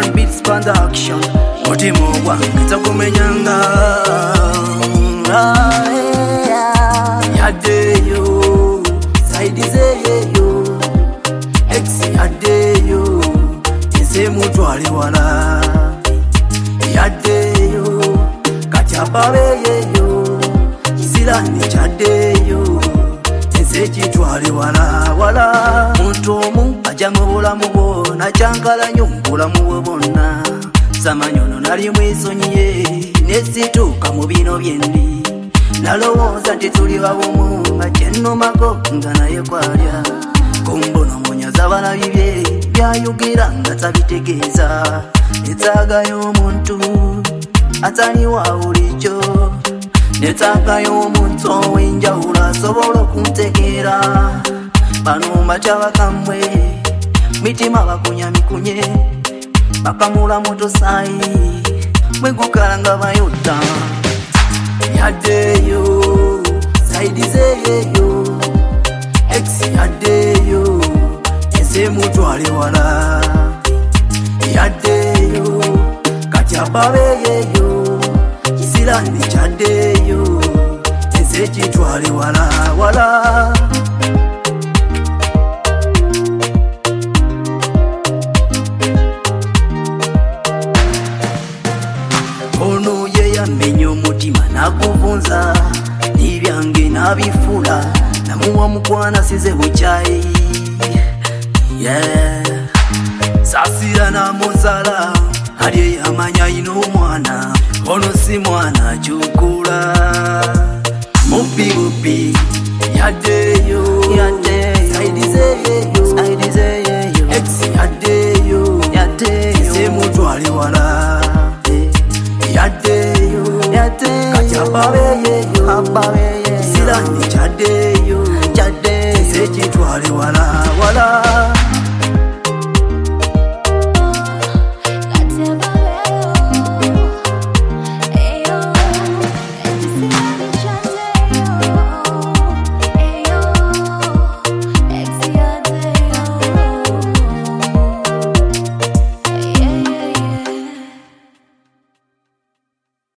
One beats band action. Mutimo wange takumenyanga. Yadeyo, saidi zeyo. Ex yadeyo, tese mutwale wala. Yadeyo, kachababeyo. Kisirani chadeyo, tese chitwale wala wala. Muntu omu ajamu bulamu bwo nachankala nyumbulamu bwe bonna. Samanyono nali mwisonyiye nesituka mu bino byendi. Nalowooza nti tuli babumu nga kyennomako nga naye kwalya. Kumbono munyaza balabi bye byayogera nga tabitegeeza. Netaagayo omuntu atali wa bulijjo. Netaagayo omuntu ow'enjawulo asobola okuntegeera. Bano mbakya bakambwe mitima bakunya mikunye. Bakamula moto sai mwegukala nga bayota. Yadeyo, saidi zeyo. Ex yadeyo, tese mutwale wala. Yadeyo, kachababeyo. Kisirani chadeyo, tese chitwale wala wala. Ono ye yamenya omutima nakuvunza. Nibyange nabifula namuwa mukwana size buchayi. Sasira namuzala ali yamanya ino omwana. Ono si mwana chukula. Mubi mubi yadeyo.